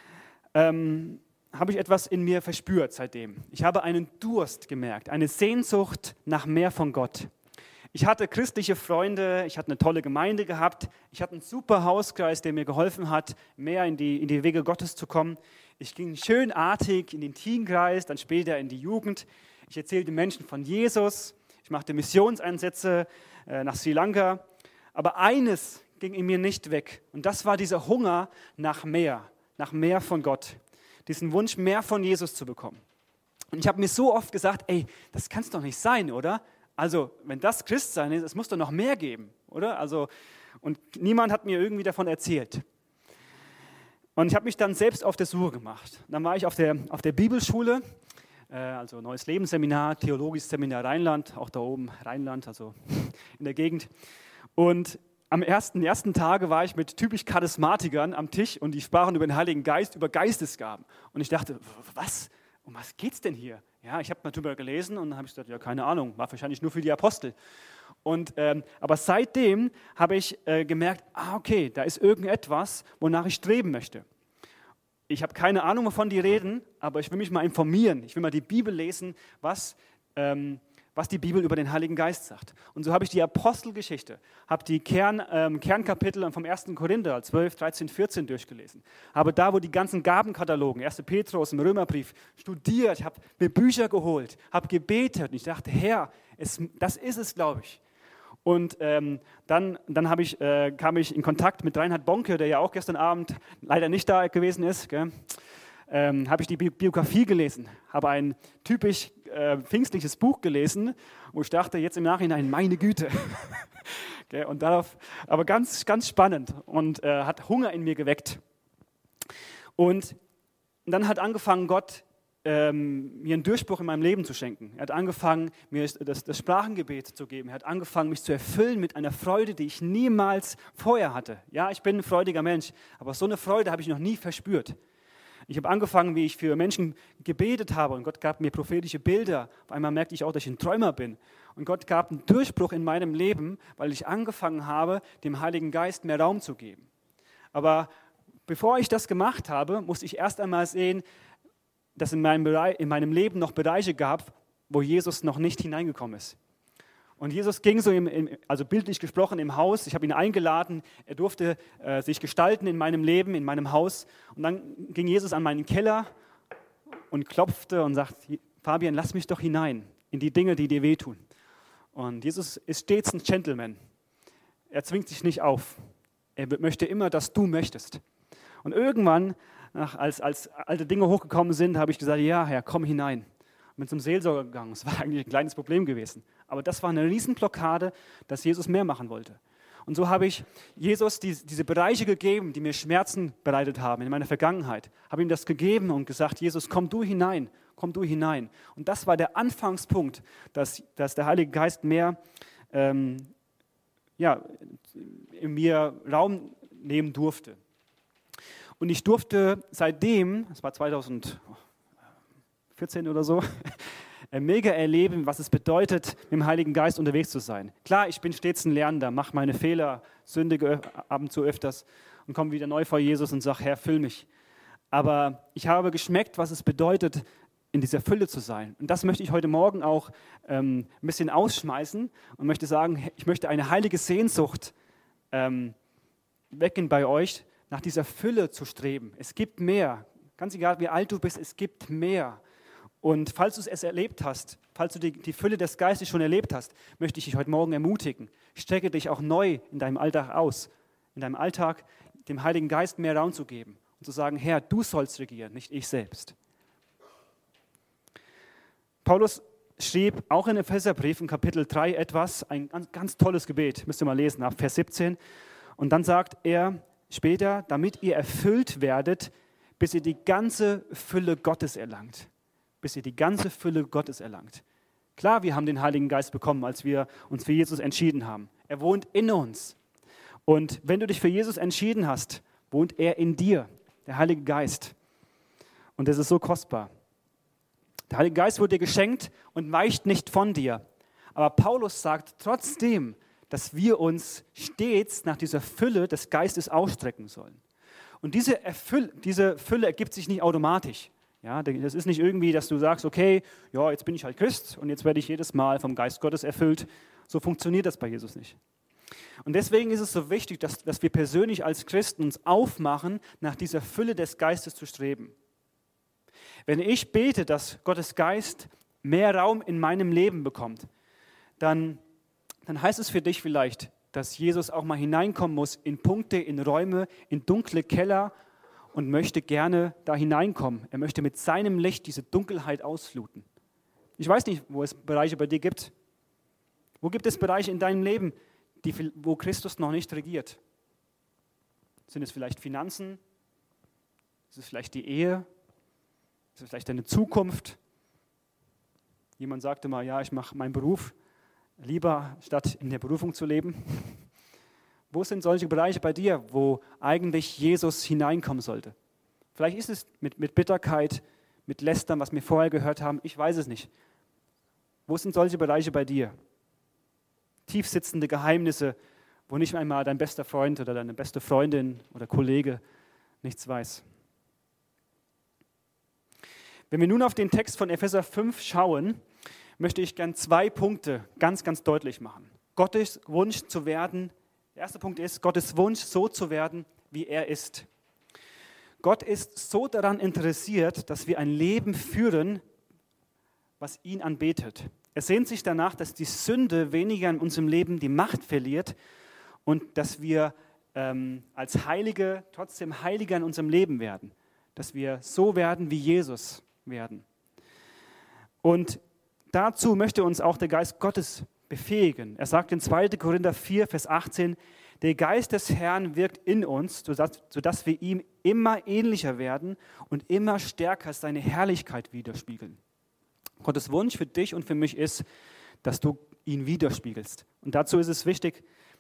habe ich etwas in mir verspürt seitdem. Ich habe einen Durst gemerkt, eine Sehnsucht nach mehr von Gott. Ich hatte christliche Freunde, ich hatte eine tolle Gemeinde gehabt, ich hatte einen super Hauskreis, der mir geholfen hat, mehr in die Wege Gottes zu kommen. Ich ging schönartig in den Teenkreis, dann später in die Jugend. Ich erzählte Menschen von Jesus, ich machte Missionseinsätze nach Sri Lanka. Aber eines ging in mir nicht weg und das war dieser Hunger nach mehr von Gott. Diesen Wunsch, mehr von Jesus zu bekommen. Und ich habe mir so oft gesagt, ey, das kann es doch nicht sein, oder? Also, wenn das Christsein ist, es muss doch noch mehr geben, oder? Also, und niemand hat mir irgendwie davon erzählt. Und ich habe mich dann selbst auf der Suche gemacht. Dann war ich auf der Bibelschule, also Neues Lebensseminar, Theologisches Seminar Rheinland, auch da oben Rheinland, also in der Gegend. Und am ersten Tage war ich mit typisch Charismatikern am Tisch und die sprachen über den Heiligen Geist, über Geistesgaben. Und ich dachte, was? Um was geht's denn hier? Ja, ich habe mal drüber gelesen und dann habe ich gesagt, ja, keine Ahnung, war wahrscheinlich nur für die Apostel. Aber seitdem habe ich gemerkt, okay, da ist irgendetwas, wonach ich streben möchte. Ich habe keine Ahnung, wovon die reden, aber ich will mich mal informieren. Ich will mal die Bibel lesen, was die Bibel über den Heiligen Geist sagt. Und so habe ich die Apostelgeschichte, habe die Kernkapitel vom 1. Korinther 12, 13, 14 durchgelesen. Habe da, wo die ganzen Gabenkatalogen, 1. Petrus, im Römerbrief, studiert, habe mir Bücher geholt, habe gebetet. Und ich dachte, Herr, das ist es, glaube ich. Und dann kam ich in Kontakt mit Reinhard Bonke, der ja auch gestern Abend leider nicht da gewesen ist. Habe ich die Biografie gelesen, habe ein typisch pfingstliches Buch gelesen, wo ich dachte, jetzt im Nachhinein, meine Güte. Und darauf, aber ganz, ganz spannend und hat Hunger in mir geweckt. Und dann hat angefangen, Gott mir einen Durchbruch in meinem Leben zu schenken. Er hat angefangen, mir das Sprachengebet zu geben. Er hat angefangen, mich zu erfüllen mit einer Freude, die ich niemals vorher hatte. Ja, ich bin ein freudiger Mensch, aber so eine Freude habe ich noch nie verspürt. Ich habe angefangen, wie ich für Menschen gebetet habe und Gott gab mir prophetische Bilder. Auf einmal merkte ich auch, dass ich ein Träumer bin. Und Gott gab einen Durchbruch in meinem Leben, weil ich angefangen habe, dem Heiligen Geist mehr Raum zu geben. Aber bevor ich das gemacht habe, musste ich erst einmal sehen, dass in meinem Leben noch Bereiche gab, wo Jesus noch nicht hineingekommen ist. Und Jesus ging so, also bildlich gesprochen, im Haus. Ich habe ihn eingeladen. Er durfte sich gestalten in meinem Leben, in meinem Haus. Und dann ging Jesus an meinen Keller und klopfte und sagt, Fabian, lass mich doch hinein in die Dinge, die dir wehtun. Und Jesus ist stets ein Gentleman. Er zwingt sich nicht auf. Er möchte immer, dass du möchtest. Und irgendwann, als alte Dinge hochgekommen sind, habe ich gesagt, ja, Herr, komm hinein. Und bin zum Seelsorger gegangen. Es war eigentlich ein kleines Problem gewesen. Aber das war eine Riesenblockade, dass Jesus mehr machen wollte. Und so habe ich Jesus diese Bereiche gegeben, die mir Schmerzen bereitet haben in meiner Vergangenheit. Habe ihm das gegeben und gesagt, Jesus, komm du hinein, komm du hinein. Und das war der Anfangspunkt, dass der Heilige Geist mehr in mir Raum nehmen durfte. Und ich durfte seitdem, das war 2014 oder so, mega erleben, was es bedeutet, mit dem Heiligen Geist unterwegs zu sein. Klar, ich bin stets ein Lernender, mache meine Fehler, sündige ab und zu öfters und komme wieder neu vor Jesus und sage, Herr, füll mich. Aber ich habe geschmeckt, was es bedeutet, in dieser Fülle zu sein. Und das möchte ich heute Morgen auch ein bisschen ausschmeißen und möchte sagen, ich möchte eine heilige Sehnsucht wecken bei euch, nach dieser Fülle zu streben. Es gibt mehr. Ganz egal, wie alt du bist, es gibt mehr. Und falls du es erlebt hast, falls du die Fülle des Geistes schon erlebt hast, möchte ich dich heute Morgen ermutigen. Strecke dich auch neu in deinem Alltag aus. In deinem Alltag dem Heiligen Geist mehr Raum zu geben und zu sagen, Herr, du sollst regieren, nicht ich selbst. Paulus schrieb auch in Epheserbrief in Kapitel 3 etwas, ein ganz, ganz tolles Gebet, müsst ihr mal lesen, ab Vers 17. Und dann sagt er später, damit ihr erfüllt werdet, bis ihr die ganze Fülle Gottes erlangt. Bis ihr die ganze Fülle Gottes erlangt. Klar, wir haben den Heiligen Geist bekommen, als wir uns für Jesus entschieden haben. Er wohnt in uns. Und wenn du dich für Jesus entschieden hast, wohnt er in dir, der Heilige Geist. Und das ist so kostbar. Der Heilige Geist wurde dir geschenkt und weicht nicht von dir. Aber Paulus sagt trotzdem, dass wir uns stets nach dieser Fülle des Geistes ausstrecken sollen. Und diese Fülle ergibt sich nicht automatisch. Ja, das ist nicht irgendwie, dass du sagst, okay, ja, jetzt bin ich halt Christ und jetzt werde ich jedes Mal vom Geist Gottes erfüllt. So funktioniert das bei Jesus nicht. Und deswegen ist es so wichtig, dass wir persönlich als Christen uns aufmachen, nach dieser Fülle des Geistes zu streben. Wenn ich bete, dass Gottes Geist mehr Raum in meinem Leben bekommt, dann heißt es für dich vielleicht, dass Jesus auch mal hineinkommen muss in Punkte, in Räume, in dunkle Keller und möchte gerne da hineinkommen. Er möchte mit seinem Licht diese Dunkelheit ausfluten. Ich weiß nicht, wo es Bereiche bei dir gibt. Wo gibt es Bereiche in deinem Leben, wo Christus noch nicht regiert? Sind es vielleicht Finanzen? Ist es vielleicht die Ehe? Ist es vielleicht deine Zukunft? Jemand sagte mal, ja, ich mache meinen Beruf lieber, statt in der Berufung zu leben. Wo sind solche Bereiche bei dir, wo eigentlich Jesus hineinkommen sollte? Vielleicht ist es mit Bitterkeit, mit Lästern, was wir vorher gehört haben, ich weiß es nicht. Wo sind solche Bereiche bei dir? Tiefsitzende Geheimnisse, wo nicht einmal dein bester Freund oder deine beste Freundin oder Kollege nichts weiß. Wenn wir nun auf den Text von Epheser 5 schauen, möchte ich gern 2 Punkte ganz, ganz deutlich machen. Gottes Wunsch zu werden, der erste Punkt ist, Gottes Wunsch so zu werden, wie er ist. Gott ist so daran interessiert, dass wir ein Leben führen, was ihn anbetet. Er sehnt sich danach, dass die Sünde weniger in unserem Leben die Macht verliert und dass wir als Heilige trotzdem Heiliger in unserem Leben werden. Dass wir so werden, wie Jesus werden. Und dazu möchte uns auch der Geist Gottes befähigen. Er sagt in 2. Korinther 4, Vers 18, der Geist des Herrn wirkt in uns, sodass wir ihm immer ähnlicher werden und immer stärker seine Herrlichkeit widerspiegeln. Gottes Wunsch für dich und für mich ist, dass du ihn widerspiegelst. Und dazu ist es wichtig,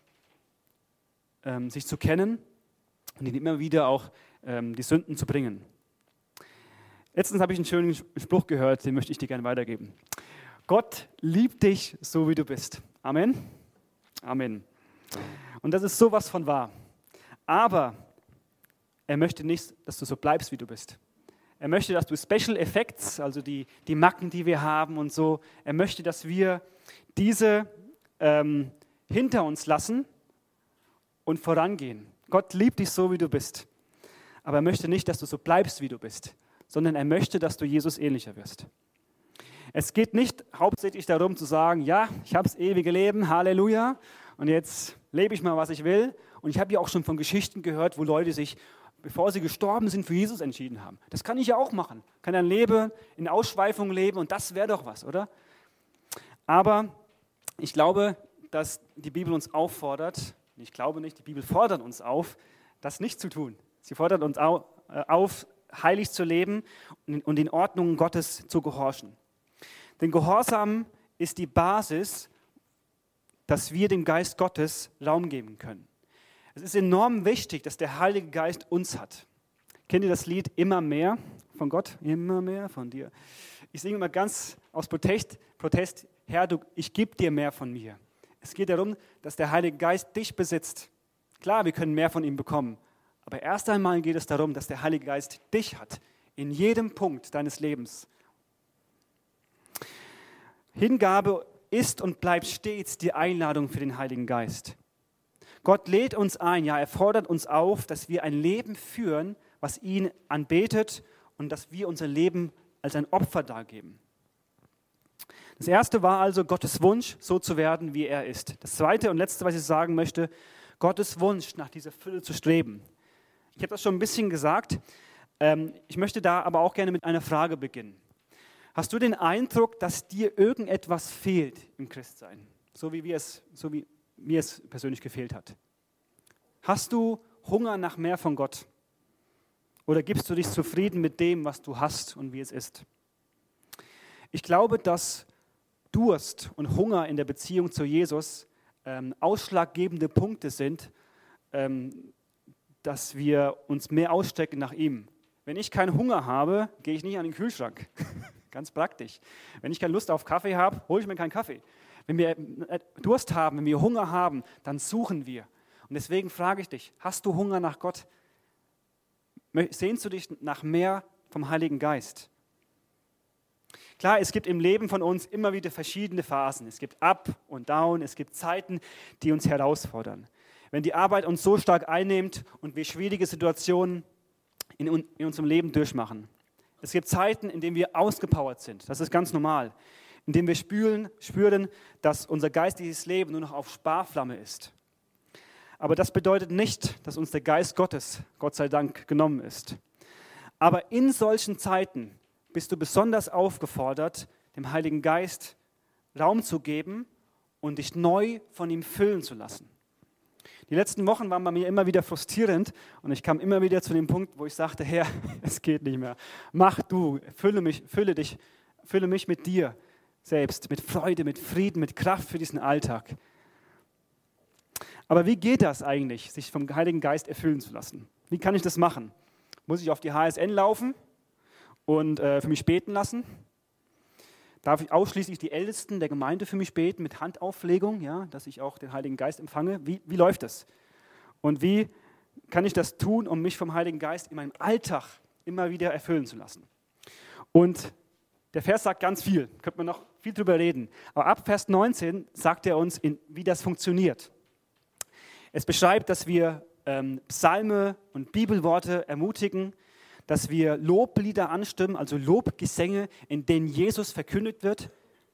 sich zu kennen und ihn immer wieder auch die Sünden zu bringen. Letztens habe ich einen schönen Spruch gehört, den möchte ich dir gerne weitergeben. Gott liebt dich so, wie du bist. Amen. Amen. Und das ist sowas von wahr. Aber er möchte nicht, dass du so bleibst, wie du bist. Er möchte, dass du Special Effects, also die Macken, die wir haben und so, er möchte, dass wir diese hinter uns lassen und vorangehen. Gott liebt dich so, wie du bist. Aber er möchte nicht, dass du so bleibst, wie du bist, sondern er möchte, dass du Jesus ähnlicher wirst. Es geht nicht hauptsächlich darum zu sagen, ja, ich habe das ewige Leben, Halleluja, und jetzt lebe ich mal, was ich will. Und ich habe ja auch schon von Geschichten gehört, wo Leute sich, bevor sie gestorben sind, für Jesus entschieden haben. Das kann ich ja auch machen. Ich kann ein Leben in Ausschweifung leben und das wäre doch was, oder? Aber ich glaube, dass die Bibel uns auffordert, ich glaube nicht, die Bibel fordert uns auf, das nicht zu tun. Sie fordert uns auf, heilig zu leben und den Ordnungen Gottes zu gehorchen. Denn Gehorsam ist die Basis, dass wir dem Geist Gottes Raum geben können. Es ist enorm wichtig, dass der Heilige Geist uns hat. Kennt ihr das Lied Immer mehr von Gott? Immer mehr von dir. Ich singe immer ganz aus Protest, Herr, ich gebe dir mehr von mir. Es geht darum, dass der Heilige Geist dich besitzt. Klar, wir können mehr von ihm bekommen, aber erst einmal geht es darum, dass der Heilige Geist dich hat, in jedem Punkt deines Lebens. Hingabe ist und bleibt stets die Einladung für den Heiligen Geist. Gott lädt uns ein, ja, er fordert uns auf, dass wir ein Leben führen, was ihn anbetet und dass wir unser Leben als ein Opfer dargeben. Das erste war also Gottes Wunsch, so zu werden, wie er ist. Das zweite und letzte, was ich sagen möchte, Gottes Wunsch, nach dieser Fülle zu streben. Ich habe das schon ein bisschen gesagt. Ich möchte da aber auch gerne mit einer Frage beginnen. Hast du den Eindruck, dass dir irgendetwas fehlt im Christsein? So wie mir es persönlich gefehlt hat. Hast du Hunger nach mehr von Gott? Oder gibst du dich zufrieden mit dem, was du hast und wie es ist? Ich glaube, dass Durst und Hunger in der Beziehung zu Jesus ausschlaggebende Punkte sind, dass wir uns mehr ausstrecken nach ihm. Wenn ich keinen Hunger habe, gehe ich nicht an den Kühlschrank. Ganz praktisch. Wenn ich keine Lust auf Kaffee habe, hole ich mir keinen Kaffee. Wenn wir Durst haben, wenn wir Hunger haben, dann suchen wir. Und deswegen frage ich dich, hast du Hunger nach Gott? Sehnst du dich nach mehr vom Heiligen Geist? Klar, es gibt im Leben von uns immer wieder verschiedene Phasen. Es gibt Up und Down, es gibt Zeiten, die uns herausfordern. Wenn die Arbeit uns so stark einnimmt und wir schwierige Situationen in unserem Leben durchmachen. Es gibt Zeiten, in denen wir ausgepowert sind. Das ist ganz normal. In denen wir spüren, dass unser geistiges Leben nur noch auf Sparflamme ist. Aber das bedeutet nicht, dass uns der Geist Gottes, Gott sei Dank, genommen ist. Aber in solchen Zeiten bist du besonders aufgefordert, dem Heiligen Geist Raum zu geben und dich neu von ihm füllen zu lassen. Die letzten Wochen waren bei mir immer wieder frustrierend und ich kam immer wieder zu dem Punkt, wo ich sagte, Herr, es geht nicht mehr. Mach du, fülle mich mit dir selbst, mit Freude, mit Frieden, mit Kraft für diesen Alltag. Aber wie geht das eigentlich, sich vom Heiligen Geist erfüllen zu lassen? Wie kann ich das machen? Muss ich auf die HSN laufen und für mich beten lassen? Darf ich ausschließlich die Ältesten der Gemeinde für mich beten mit Handauflegung, ja, dass ich auch den Heiligen Geist empfange? Wie läuft das? Und wie kann ich das tun, um mich vom Heiligen Geist in meinem Alltag immer wieder erfüllen zu lassen? Und der Vers sagt ganz viel, könnte man noch viel drüber reden. Aber ab Vers 19 sagt er uns, wie das funktioniert. Es beschreibt, dass wir Psalme und Bibelworte ermutigen, dass wir Loblieder anstimmen, also Lobgesänge, in denen Jesus verkündet wird.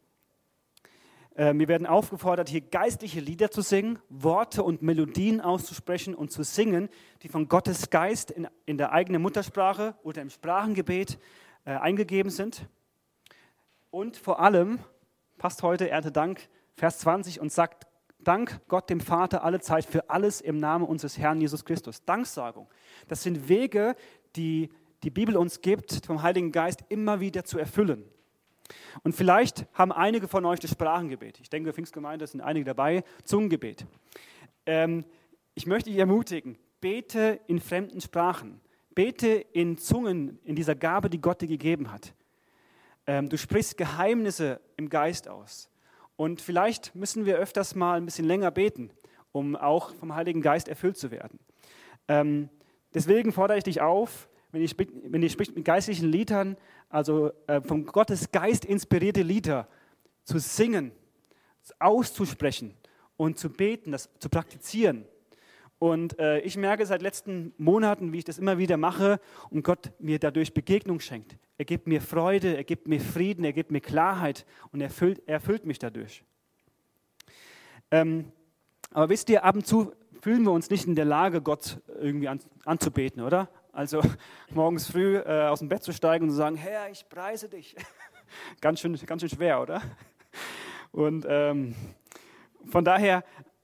Wir werden aufgefordert, hier geistliche Lieder zu singen, Worte und Melodien auszusprechen und zu singen, die von Gottes Geist in der eigenen Muttersprache oder im Sprachengebet eingegeben sind. Und vor allem passt heute Erntedank, Vers 20 und sagt, Dank Gott dem Vater alle Zeit für alles im Namen unseres Herrn Jesus Christus. Danksagung. Das sind Wege, die die Bibel uns gibt, vom Heiligen Geist immer wieder zu erfüllen. Und vielleicht haben einige von euch das Sprachengebet. Ich denke, Pfingstgemeinde sind einige dabei. Zungengebet. Ich möchte dich ermutigen, bete in fremden Sprachen. Bete in Zungen, in dieser Gabe, die Gott dir gegeben hat. Du sprichst Geheimnisse im Geist aus. Und vielleicht müssen wir öfters mal ein bisschen länger beten, um auch vom Heiligen Geist erfüllt zu werden. Deswegen fordere ich dich auf, wenn ihr spricht mit geistlichen Liedern, also von Gottes Geist inspirierte Lieder, zu singen, auszusprechen und zu beten, das zu praktizieren. Und ich merke seit letzten Monaten, wie ich das immer wieder mache und Gott mir dadurch Begegnung schenkt. Er gibt mir Freude, er gibt mir Frieden, er gibt mir Klarheit und er erfüllt mich dadurch. Aber wisst ihr, ab und zu fühlen wir uns nicht in der Lage, Gott irgendwie anzubeten, oder? Also morgens früh aus dem Bett zu steigen und zu sagen, Herr, ich preise dich. Ganz schön schwer, oder? Und von daher,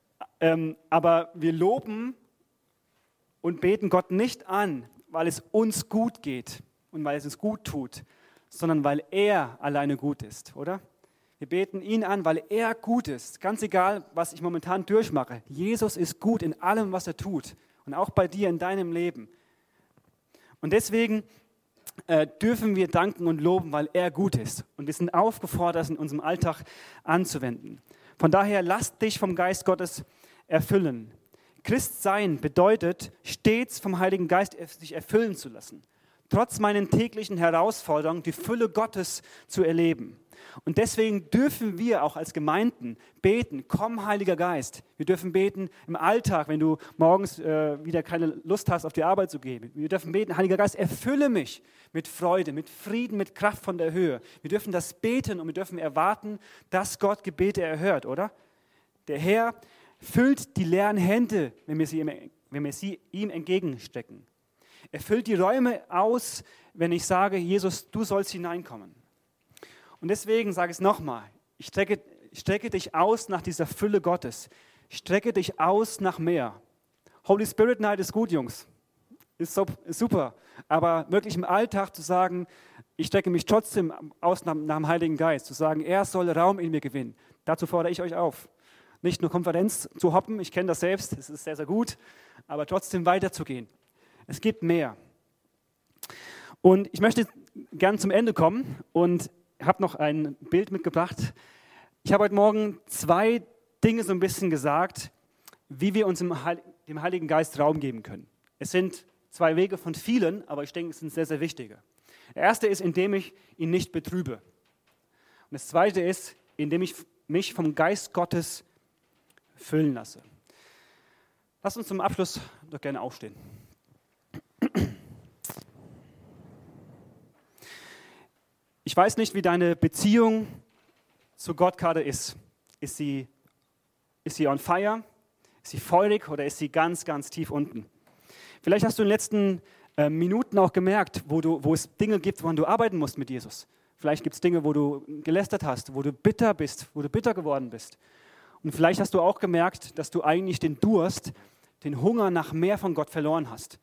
aber wir loben und beten Gott nicht an, weil es uns gut geht und weil es uns gut tut, sondern weil er alleine gut ist, oder? Wir beten ihn an, weil er gut ist. Ganz egal, was ich momentan durchmache. Jesus ist gut in allem, was er tut. Und auch bei dir in deinem Leben. Und deswegen dürfen wir danken und loben, weil er gut ist. Und wir sind aufgefordert, das in unserem Alltag anzuwenden. Von daher, lass dich vom Geist Gottes erfüllen. Christsein bedeutet, stets vom Heiligen Geist sich erfüllen zu lassen. Trotz meinen täglichen Herausforderungen die Fülle Gottes zu erleben. Und deswegen dürfen wir auch als Gemeinden beten, komm Heiliger Geist. Wir dürfen beten im Alltag, wenn du morgens wieder keine Lust hast, auf die Arbeit zu gehen. Wir dürfen beten, Heiliger Geist, erfülle mich mit Freude, mit Frieden, mit Kraft von der Höhe. Wir dürfen das beten und wir dürfen erwarten, dass Gott Gebete erhört, oder? Der Herr füllt die leeren Hände, wenn wir sie ihm entgegenstrecken. Er füllt die Räume aus, wenn ich sage, Jesus, du sollst hineinkommen. Und deswegen sage ich es nochmal, ich strecke dich aus nach dieser Fülle Gottes. Strecke dich aus nach mehr. Holy Spirit Night ist gut, Jungs. Ist super. Aber wirklich im Alltag zu sagen, ich strecke mich trotzdem aus nach dem Heiligen Geist. Zu sagen, er soll Raum in mir gewinnen. Dazu fordere ich euch auf. Nicht nur Konferenz zu hoppen, ich kenne das selbst, es ist sehr, sehr gut. Aber trotzdem weiterzugehen. Es gibt mehr. Und ich möchte gerne zum Ende kommen und habe noch ein Bild mitgebracht. Ich habe heute Morgen 2 Dinge so ein bisschen gesagt, wie wir uns dem Heiligen Geist Raum geben können. Es sind 2 Wege von vielen, aber ich denke, es sind sehr, sehr wichtige. Der erste ist, indem ich ihn nicht betrübe. Und das zweite ist, indem ich mich vom Geist Gottes füllen lasse. Lass uns zum Abschluss doch gerne aufstehen. Ich weiß nicht, wie deine Beziehung zu Gott gerade ist. Ist sie on fire? Ist sie feurig oder ist sie ganz, ganz tief unten? Vielleicht hast du in den letzten Minuten auch gemerkt, wo es Dinge gibt, woran du arbeiten musst mit Jesus. Vielleicht gibt es Dinge, wo du gelästert hast, wo du bitter bist, wo du bitter geworden bist. Und vielleicht hast du auch gemerkt, dass du eigentlich den Durst, den Hunger nach mehr von Gott verloren hast.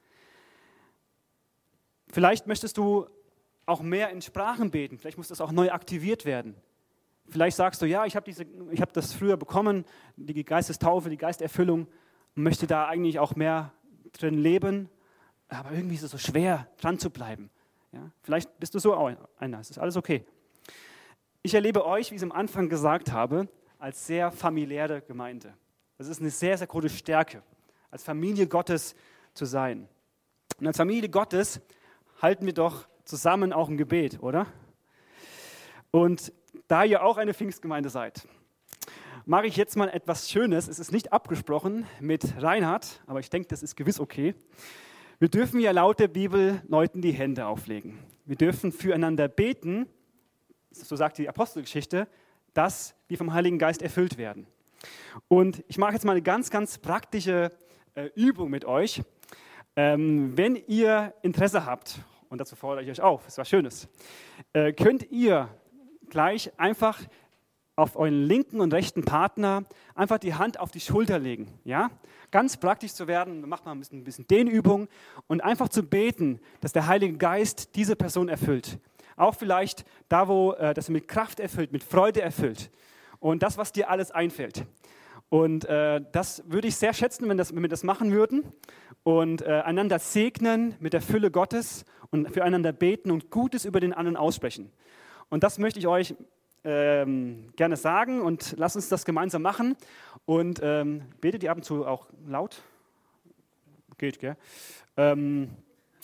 Vielleicht möchtest du auch mehr in Sprachen beten. Vielleicht muss das auch neu aktiviert werden. Vielleicht sagst du, ja, ich habe das früher bekommen, die Geistestaufe, die Geisterfüllung, und möchte da eigentlich auch mehr drin leben, aber irgendwie ist es so schwer, dran zu bleiben. Ja? Vielleicht bist du so einer, das ist alles okay. Ich erlebe euch, wie ich es am Anfang gesagt habe, als sehr familiäre Gemeinde. Das ist eine sehr, sehr große Stärke, als Familie Gottes zu sein. Und als Familie Gottes halten wir doch zusammen auch ein Gebet, oder? Und da ihr auch eine Pfingstgemeinde seid, mache ich jetzt mal etwas Schönes. Es ist nicht abgesprochen mit Reinhard, aber ich denke, das ist gewiss okay. Wir dürfen ja laut der Bibel Leuten die Hände auflegen. Wir dürfen füreinander beten, so sagt die Apostelgeschichte, dass wir vom Heiligen Geist erfüllt werden. Und ich mache jetzt mal eine ganz, ganz praktische Übung mit euch. Wenn ihr Interesse habt, und dazu fordere ich euch auf, ist was Schönes, könnt ihr gleich einfach auf euren linken und rechten Partner einfach die Hand auf die Schulter legen. Ja? Ganz praktisch zu werden, macht mal ein bisschen Dehnübung und einfach zu beten, dass der Heilige Geist diese Person erfüllt. Auch vielleicht da, wo das mit Kraft erfüllt, mit Freude erfüllt und das, was dir alles einfällt. Und das würde ich sehr schätzen, wenn wir das machen würden und einander segnen mit der Fülle Gottes und füreinander beten und Gutes über den anderen aussprechen. Und das möchte ich euch gerne sagen und lasst uns das gemeinsam machen. Und betet ihr ab und zu auch laut? Geht, gell?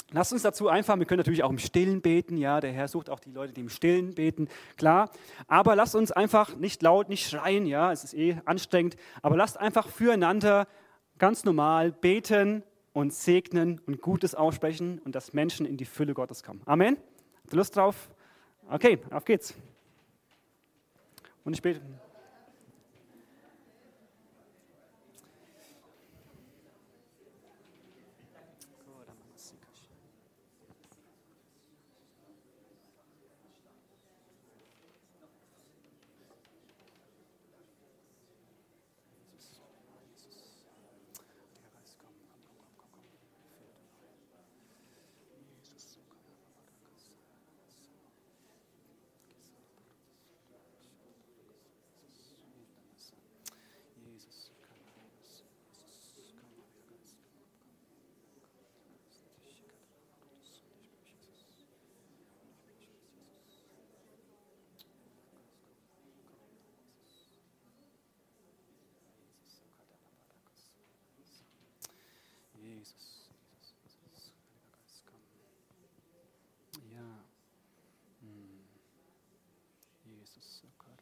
Lasst uns dazu einfach, wir können natürlich auch im Stillen beten, ja, der Herr sucht auch die Leute, die im Stillen beten, klar. Aber lasst uns einfach nicht laut, nicht schreien, ja, es ist anstrengend, aber lasst einfach füreinander ganz normal beten und segnen und Gutes aussprechen und dass Menschen in die Fülle Gottes kommen. Amen? Habt ihr Lust drauf? Okay, auf geht's. Und ich bete. Jesus, Heiliger Geist, komm. Ja. Jesus,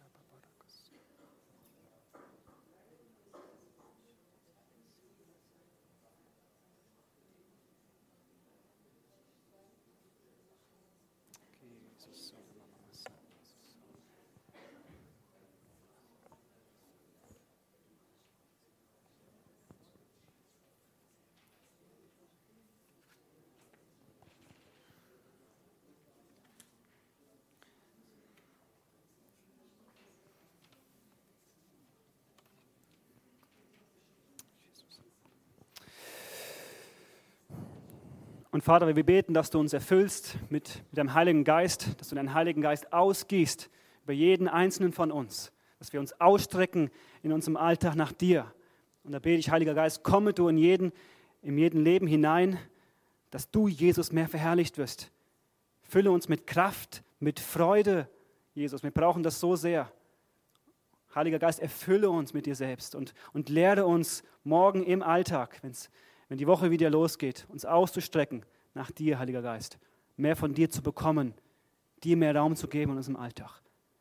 Und Vater, wir beten, dass du uns erfüllst mit deinem Heiligen Geist, dass du deinen Heiligen Geist ausgießt über jeden Einzelnen von uns, dass wir uns ausstrecken in unserem Alltag nach dir. Und da bete ich, Heiliger Geist, komme du in jeden Leben hinein, dass du, Jesus, mehr verherrlicht wirst. Fülle uns mit Kraft, mit Freude, Jesus. Wir brauchen das so sehr. Heiliger Geist, erfülle uns mit dir selbst und lehre uns morgen im Alltag, wenn die Woche wieder losgeht, uns auszustrecken nach dir, Heiliger Geist, mehr von dir zu bekommen, dir mehr Raum zu geben in unserem Alltag.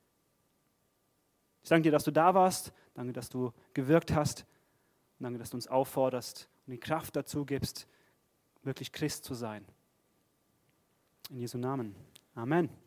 Ich danke dir, dass du da warst, danke, dass du gewirkt hast und danke, dass du uns aufforderst und die Kraft dazu gibst, wirklich Christ zu sein. In Jesu Namen. Amen.